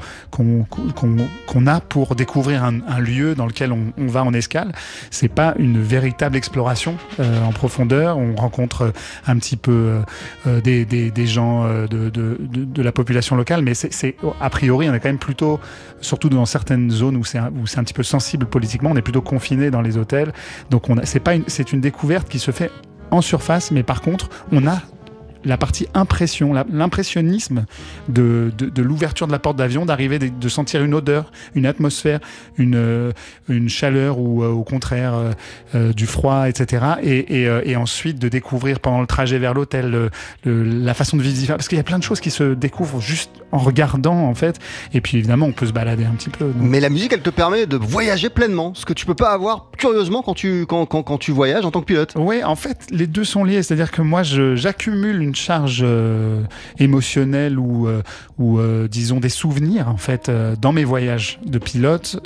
a pour découvrir un lieu dans lequel on va en escale. C'est pas une véritable exploration en profondeur. On rencontre un petit peu des gens de la population locale, mais c'est a priori on est quand même plutôt, surtout dans certaines zones où c'est un petit peu sensible politiquement, on est plutôt confiné dans les hôtels. Donc c'est une découverte qui se fait en surface, mais par contre, on a la partie impression, l'impressionnisme de l'ouverture de la porte d'avion, d'arriver, de sentir une odeur, une atmosphère, une chaleur ou au contraire du froid, etc. Et ensuite de découvrir pendant le trajet vers l'hôtel la façon de vivre, parce qu'il y a plein de choses qui se découvrent juste en regardant en fait. Et puis évidemment on peut se balader un petit peu. Donc. Mais la musique elle te permet de voyager pleinement, ce que tu peux pas avoir curieusement quand tu voyages en tant que pilote. Oui, en fait les deux sont liés, c'est-à-dire que moi j'accumule une charge émotionnelle ou disons des souvenirs en fait dans mes voyages de pilote,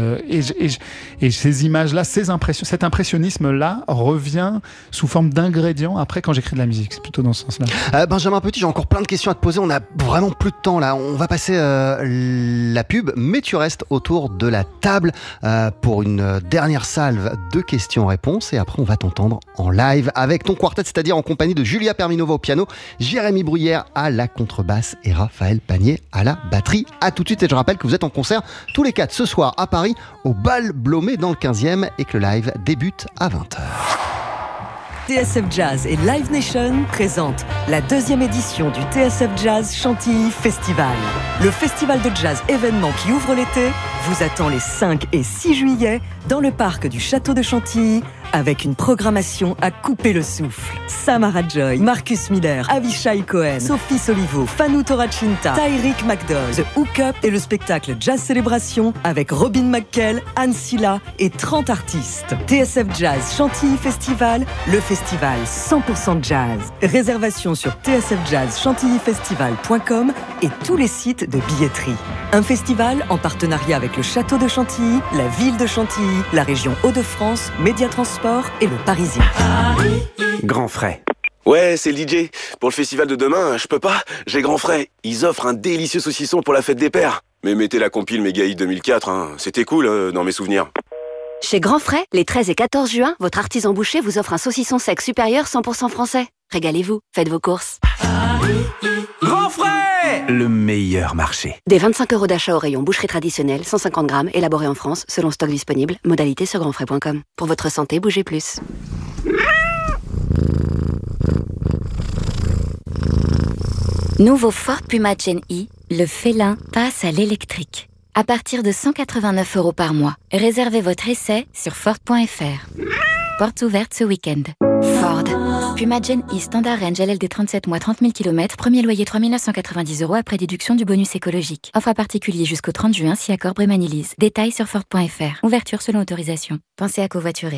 et ces images-là, cet impressionnisme-là revient sous forme d'ingrédients après quand j'écris de la musique. C'est plutôt dans ce sens-là. Benjamin Petit, j'ai encore plein de questions à te poser. On a vraiment plus de temps là. On va passer la pub, mais tu restes autour de la table pour une dernière salve de questions-réponses, et après on va t'entendre en live avec ton quartet, c'est-à-dire en compagnie de Julia Perminova au piano, Jérémy Bruyère à la contrebasse et Raphaël Panier à la batterie. À tout de suite, et je rappelle que vous êtes en concert tous les 4 ce soir à Paris au Bal Blomet dans le 15e, et que le live débute à 20h. TSF Jazz et Live Nation présentent la 2e édition du TSF Jazz Chantilly Festival. Le festival de jazz événement qui ouvre l'été vous attend les 5 et 6 juillet dans le parc du Château de Chantilly, avec une programmation à couper le souffle. Samara Joy, Marcus Miller, Avishai Cohen, Sophie Solivo, Fanu Toracinta, Tyreek McDowell, The Hook Up et le spectacle Jazz Célébration avec Robin McKell, Anne Silla et 30 artistes. TSF Jazz Chantilly Festival, le festival 100% jazz. Réservation sur tsfjazzchantillyfestival.com et tous les sites de billetterie. Un festival en partenariat avec le Château de Chantilly, la ville de Chantilly, la région Hauts-de-France, Média Transport et le Parisien. Grand frais. Ouais, c'est le DJ. Pour le festival de demain, je peux pas. J'ai grand frais. Ils offrent un délicieux saucisson pour la fête des pères. Mais mettez la compile Mégaï 2004, hein. C'était cool dans mes souvenirs. Chez Grand Frais, les 13 et 14 juin, votre artisan boucher vous offre un saucisson sec supérieur 100% français. Régalez-vous, faites vos courses. Grand Frais, le meilleur marché. Des 25 € d'achat au rayon boucherie traditionnelle, 150 grammes, élaboré en France, selon stock disponible. Modalité sur grandfrais.com. Pour votre santé, bougez plus. Nouveau Ford Puma Gen E, le félin passe à l'électrique. À partir de 189 € par mois. Réservez votre essai sur Ford.fr. Portes ouvertes ce week-end. Ford. Puma Gen E Standard Range LLD 37 mois 30 000 km. Premier loyer 3 990 € après déduction du bonus écologique. Offre à particulier jusqu'au 30 juin si accord Brémanilise. Détails sur Ford.fr. Ouverture selon autorisation. Pensez à covoiturer.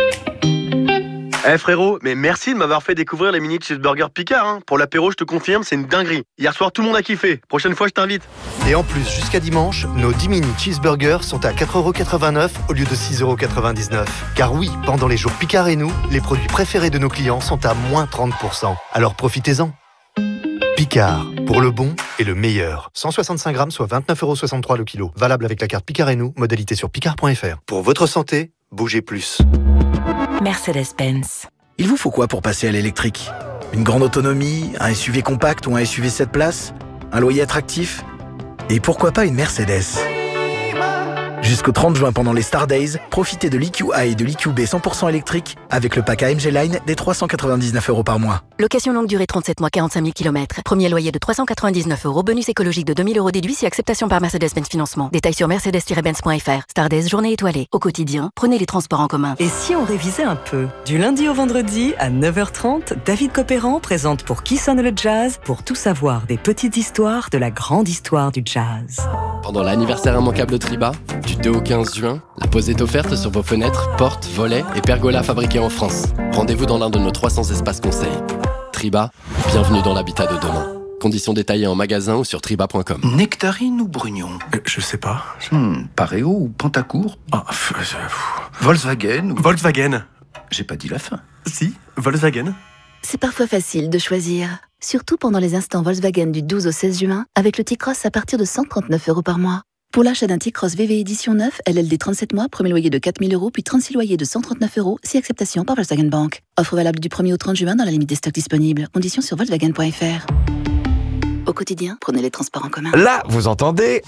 Eh frérot, mais merci de m'avoir fait découvrir les mini cheeseburgers Picard, hein. Pour l'apéro, je te confirme, c'est une dinguerie. Hier soir, tout le monde a kiffé. Prochaine fois, je t'invite. Et en plus, jusqu'à dimanche, nos 10 mini cheeseburgers sont à 4,89 € au lieu de 6,99 €. Car oui, pendant les jours Picard et nous, les produits préférés de nos clients sont à moins 30%. Alors profitez-en. Picard, pour le bon et le meilleur. 165 grammes, soit 29,63 € le kilo. Valable avec la carte Picard et nous, modalité sur picard.fr. Pour votre santé, bougez plus. Mercedes-Benz. Il vous faut quoi pour passer à l'électrique? Une grande autonomie, un SUV compact ou un SUV 7 places? Un loyer attractif? Et pourquoi pas une Mercedes? Jusqu'au 30 juin pendant les Star Days, profitez de l'EQA et de l'EQB 100% électrique avec le pack AMG Line des 399 € par mois. Location longue durée 37 mois 45 000 km. Premier loyer de 399 €. Bonus écologique de 2000 € déduit si acceptation par Mercedes-Benz Financement. Détails sur mercedes-benz.fr. Star Days, journée étoilée. Au quotidien, prenez les transports en commun. Et si on révisait un peu? Du lundi au vendredi à 9h30, David Copéran présente Pour qui sonne le jazz, pour tout savoir des petites histoires de la grande histoire du jazz. Pendant l'anniversaire immanquable de Triba, du 2 au 15 juin, la pause est offerte sur vos fenêtres, portes, volets et pergolas fabriqués en France. Rendez-vous dans l'un de nos 300 espaces conseils. Triba, bienvenue dans l'habitat de demain. Conditions détaillées en magasin ou sur triba.com. Nectarine ou Brugnon? Je sais pas. Pareo ou Pantacourt? Volkswagen ou... Volkswagen. J'ai pas dit la fin. Si, Volkswagen. C'est parfois facile de choisir. Surtout pendant les instants Volkswagen du 12 au 16 juin, avec le T-Cross à partir de 139 € par mois. Pour l'achat d'un T-Cross VV Édition 9, LLD 37 mois, premier loyer de 4 000 €, puis 36 loyers de 139 €, si acceptation par Volkswagen Bank. Offre valable du 1er au 30 juin dans la limite des stocks disponibles. Conditions sur Volkswagen.fr. Au quotidien, prenez les transports en commun. Là, vous entendez?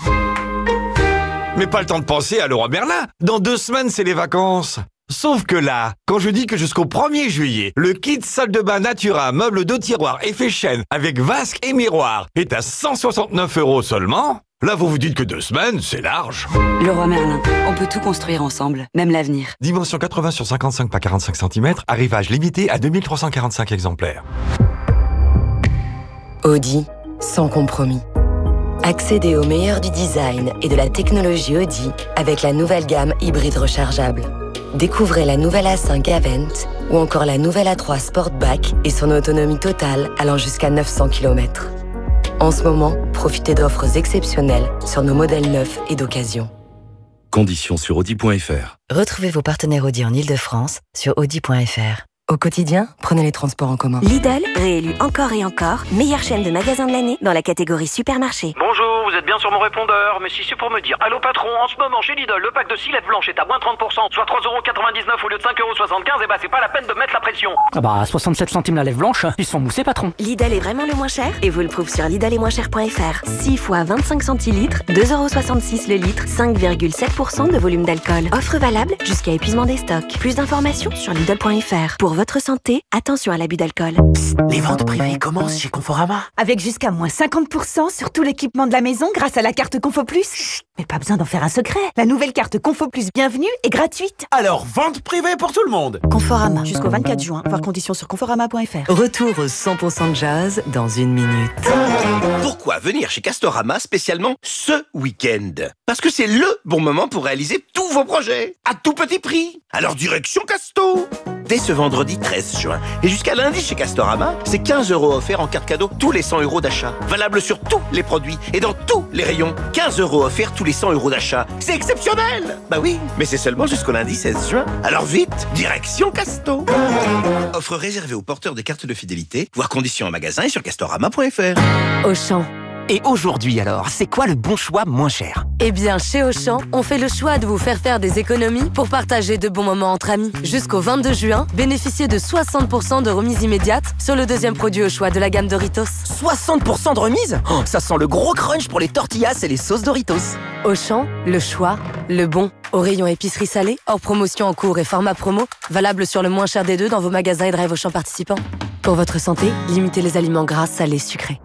Mais pas le temps de penser à Leroy Merlin. Dans 2 semaines, c'est les vacances. Sauf que là, quand je dis que jusqu'au 1er juillet, le kit salle de bain Natura, meuble 2 tiroirs, effet chêne, avec vasque et miroir, est à 169 € seulement, là vous vous dites que 2 semaines, c'est large. Leroy Merlin, on peut tout construire ensemble, même l'avenir. Dimension 80 sur 55 par 45 cm, arrivage limité à 2345 exemplaires. Audi, sans compromis. Accédez au meilleur du design et de la technologie Audi avec la nouvelle gamme hybride rechargeable. Découvrez la nouvelle A5 Avent ou encore la nouvelle A3 Sportback et son autonomie totale allant jusqu'à 900 km. En ce moment, profitez d'offres exceptionnelles sur nos modèles neufs et d'occasion. Conditions sur Audi.fr. Retrouvez vos partenaires Audi en Ile-de-France sur Audi.fr. Au quotidien, prenez les transports en commun. Lidl, réélu encore et encore, meilleure chaîne de magasins de l'année dans la catégorie supermarché. Bonjour, vous êtes bien sur mon répondeur, mais si c'est pour me dire allô patron, en ce moment chez Lidl, le pack de cilettes blanches est à moins 30%, soit 3,99 € au lieu de 5,75 €, et bah c'est pas la peine de mettre la pression. Ah bah 67 centimes la lèvre blanche, ils sont moussés patron. Lidl est vraiment le moins cher et vous le prouve sur lidl-et-moins-cher.fr. 6 fois 25 centilitres, 2,66 € le litre, 5,7% de volume d'alcool. Offre valable jusqu'à épuisement des stocks. Plus d'informations sur lidl.fr. Pour votre santé, attention à l'abus d'alcool. Psst, les ventes privées commencent chez Conforama. Avec jusqu'à moins 50% sur tout l'équipement de la maison grâce à la carte Confo Plus. Chut, mais pas besoin d'en faire un secret. La nouvelle carte Confo Plus Bienvenue est gratuite. Alors, vente privée pour tout le monde. Conforama, jusqu'au 24 juin. Voir conditions sur conforama.fr. Retour au 100% de jazz dans une minute. Pourquoi venir chez Castorama spécialement ce week-end? Parce que c'est le bon moment pour réaliser tous vos projets à tout petit prix. Alors direction Casto. Dès ce vendredi 13 juin et jusqu'à lundi chez Castorama, c'est 15 € offerts en carte cadeau tous les 100 € d'achat. Valable sur tous les produits et dans tous les rayons. 15 € offerts tous les 100 € d'achat. C'est exceptionnel! Bah oui, mais c'est seulement jusqu'au lundi 16 juin. Alors vite, direction Casto. Offre réservée aux porteurs des cartes de fidélité. Voir conditions en magasin et sur castorama.fr. Auchan. Et aujourd'hui alors, c'est quoi le bon choix moins cher? Eh bien, chez Auchan, on fait le choix de vous faire des économies pour partager de bons moments entre amis. Jusqu'au 22 juin, bénéficiez de 60% de remise immédiate sur le deuxième produit au choix de la gamme Doritos. 60% de remise? Oh, ça sent le gros crunch pour les tortillas et les sauces Doritos. Auchan, le choix, le bon. Au rayon épicerie salée, hors promotion en cours et format promo, valable sur le moins cher des deux dans vos magasins et drive Auchan participants. Pour votre santé, limitez les aliments gras, salés, sucrés.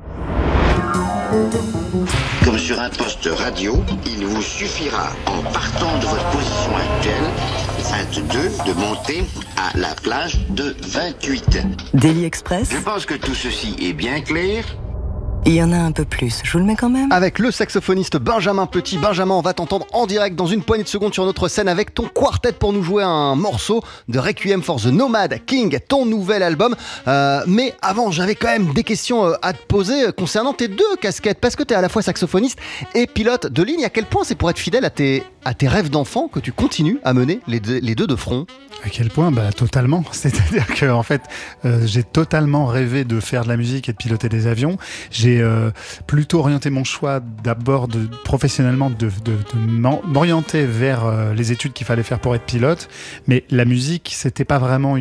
Comme sur un poste radio, il vous suffira, en partant de votre position actuelle, 22, de monter à la plage de 28. Daily Express. Je pense que tout ceci est bien clair. Il y en a un peu plus, je vous le mets quand même. Avec le saxophoniste Benjamin Petit. Benjamin, on va t'entendre en direct dans une poignée de secondes sur notre scène avec ton quartet pour nous jouer un morceau de Requiem for the Nomad King, ton nouvel album. Mais avant, j'avais quand même des questions à te poser concernant tes deux casquettes, parce que tu es à la fois saxophoniste et pilote de ligne. À quel point c'est pour être fidèle à tes rêves d'enfant que tu continues à mener les deux de front? À quel point? Totalement. C'est-à-dire que en fait, j'ai totalement rêvé de faire de la musique et de piloter des avions. J'ai plutôt orienté mon choix d'abord professionnellement de m'orienter vers les études qu'il fallait faire pour être pilote. Mais la musique, c'était pas vraiment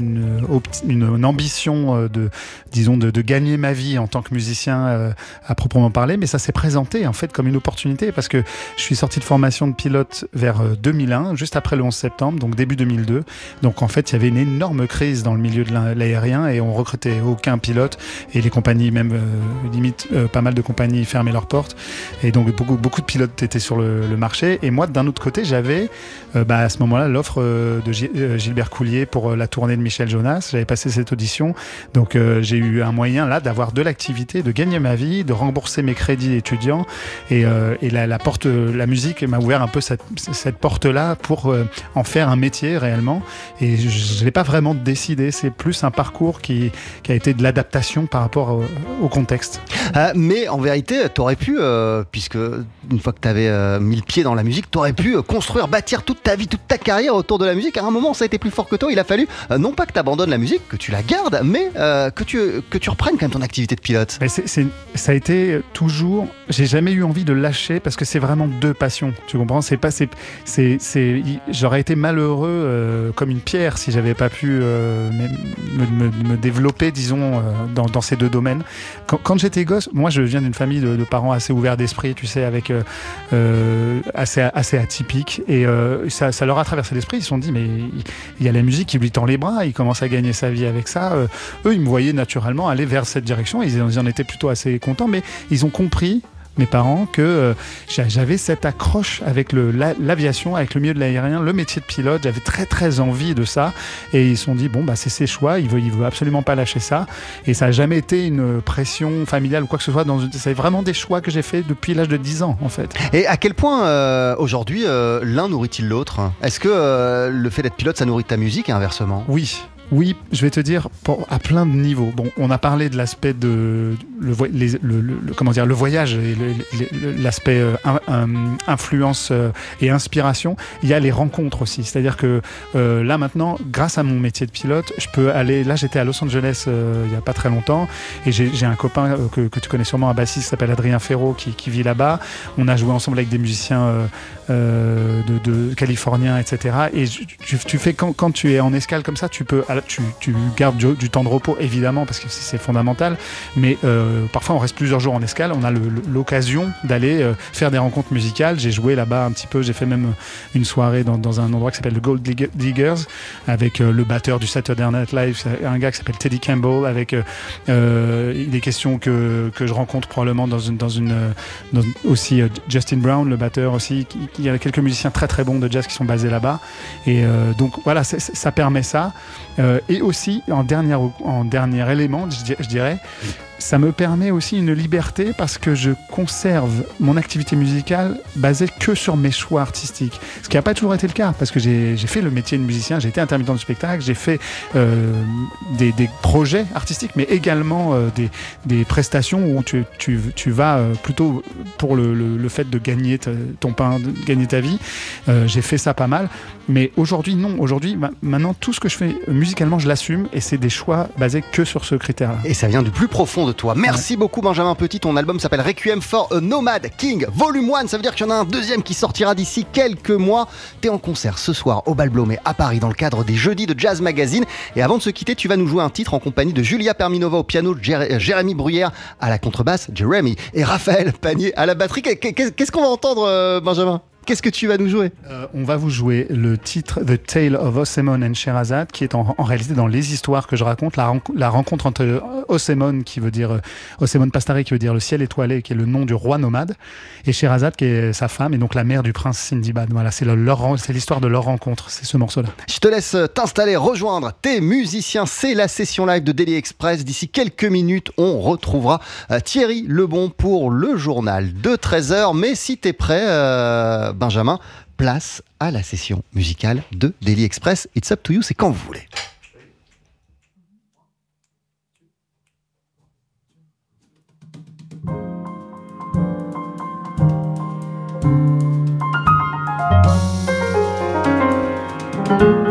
une ambition de gagner ma vie en tant que musicien à proprement parler. Mais ça s'est présenté en fait comme une opportunité parce que je suis sorti de formation de pilote vers 2001, juste après le 11 septembre, donc début 2002. Donc en fait, il y avait une énorme crise dans le milieu de l'aérien et on recrutait aucun pilote et les compagnies, même limite pas mal de compagnies fermaient leurs portes et donc beaucoup de pilotes étaient sur le marché. Et moi, d'un autre côté, j'avais à ce moment-là l'offre de Gilbert Coulier pour la tournée de Michel Jonas. J'avais passé cette audition, donc j'ai eu un moyen là d'avoir de l'activité, de gagner ma vie, de rembourser mes crédits étudiants et la musique m'a ouvert un peu cette porte-là pour en faire un métier réellement. Et je ne l'ai pas vraiment décidé, c'est plus un parcours qui a été de l'adaptation par rapport au contexte. Mais en vérité, tu aurais pu, puisque une fois que tu avais mis le pied dans la musique, tu aurais pu bâtir toute ta vie, toute ta carrière autour de la musique. À un moment, ça a été plus fort que toi, il a fallu non pas que tu abandonnes la musique, que tu la gardes, mais que tu reprennes quand même ton activité de pilote. Mais ça a été toujours, j'ai jamais eu envie de lâcher parce que c'est vraiment deux passions, tu comprends? J'aurais été malheureux comme une pierre si j'avais pas pu me développer, disons, dans ces deux domaines. Quand j'étais gosse, moi je viens d'une famille de parents assez ouverts d'esprit, tu sais, avec assez atypiques, et ça leur a traversé l'esprit. Ils se sont dit, mais il y a la musique qui lui tend les bras, il commence à gagner sa vie avec ça. Eux, ils me voyaient naturellement aller vers cette direction, ils en étaient plutôt assez contents, mais ils ont compris, mes parents, que j'avais cette accroche avec l'aviation, avec le milieu de l'aérien, le métier de pilote. J'avais très très envie de ça et ils se sont dit c'est ses choix, il veut absolument pas lâcher ça, et ça a jamais été une pression familiale ou quoi que ce soit. C'est vraiment des choix que j'ai fait depuis l'âge de 10 ans en fait. Et à quel point aujourd'hui l'un nourrit-il l'autre? Est-ce que le fait d'être pilote ça nourrit ta musique et inversement? Oui, je vais te dire, à plein de niveaux. Bon, on a parlé de l'aspect de le voyage et l'aspect influence et inspiration. Il y a les rencontres aussi. C'est-à-dire que là maintenant, grâce à mon métier de pilote, je peux aller. Là, j'étais à Los Angeles il y a pas très longtemps et j'ai un copain que tu connais sûrement, un bassiste qui s'appelle Adrien Ferro qui vit là-bas. On a joué ensemble avec des musiciens de californiens, etc. Et tu fais quand tu es en escale comme ça, tu gardes du temps de repos évidemment parce que c'est fondamental, mais parfois on reste plusieurs jours en escale, on a l'occasion d'aller faire des rencontres musicales. J'ai joué là-bas un petit peu, j'ai fait même une soirée dans un endroit qui s'appelle le Gold Diggers avec le batteur du Saturday Night Live, un gars qui s'appelle Teddy Campbell, avec des questions que je rencontre probablement dans aussi Justin Brown, le batteur aussi. Il y a quelques musiciens très très bons de jazz qui sont basés là-bas, et donc voilà, ça permet ça. Et aussi en dernier élément, je dirais, ça me permet aussi une liberté parce que je conserve mon activité musicale basée que sur mes choix artistiques. Ce qui n'a pas toujours été le cas parce que j'ai fait le métier de musicien, j'ai été intermittent du spectacle, j'ai fait des projets artistiques, mais également des prestations où tu vas plutôt pour le fait de gagner ton pain, de gagner ta vie. J'ai fait ça pas mal, mais aujourd'hui non. Aujourd'hui, maintenant, tout ce que je fais musicalement, je l'assume et c'est des choix basés que sur ce critère-là. Et ça vient du plus profond de toi. Merci beaucoup Benjamin Petit, ton album s'appelle Requiem for a Nomad King Volume 1, ça veut dire qu'il y en a un deuxième qui sortira d'ici quelques mois. T'es en concert ce soir au Bal Blomet à Paris dans le cadre des Jeudis de Jazz Magazine, et avant de se quitter tu vas nous jouer un titre en compagnie de Julia Perminova au piano, Jérémy Bruyère à la contrebasse, Jérémy, et Raphaël Panier à la batterie. Qu'est-ce qu'on va entendre Benjamin ? Qu'est-ce que tu vas nous jouer ? On va vous jouer le titre The Tale of Osemon and Sherazade, qui est en réalité dans les histoires que je raconte, la rencontre entre Osemon, qui veut dire Osemon Pastare, qui veut dire le ciel étoilé, qui est le nom du roi nomade, et Sherazade, qui est sa femme, et donc la mère du prince Sindibad. Voilà, c'est l'histoire de leur rencontre, c'est ce morceau-là. Je te laisse t'installer, rejoindre tes musiciens. C'est la session live de Daily Express. D'ici quelques minutes, on retrouvera Thierry Lebon pour le journal de 13h. Mais si t'es prêt, Benjamin, place à la session musicale de Daily Express. It's up to you, c'est quand vous voulez. Thank you.